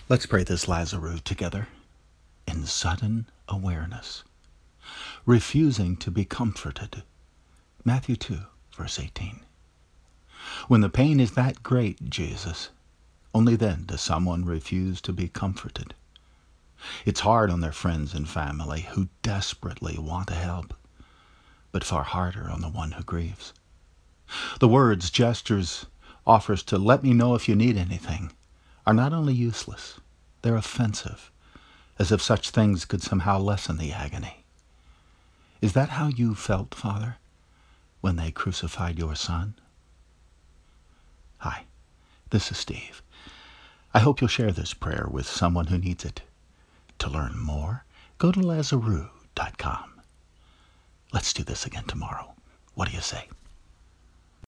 Let's pray this Lazarus together. In sudden awareness, refusing to be comforted. Matthew 2, verse 18. When the pain is that great, Jesus, only then does someone refuse to be comforted. It's hard on their friends and family who desperately want to help, but far harder on the one who grieves. The words, gestures, offers to let me know if you need anything are not only useless, they're offensive, as if such things could somehow lessen the agony. Is that how you felt, Father, when they crucified your Son? Hi, this is Steve. I hope you'll share this prayer with someone who needs it. To learn more, go to Lazarus.com. Let's do this again tomorrow. What do you say?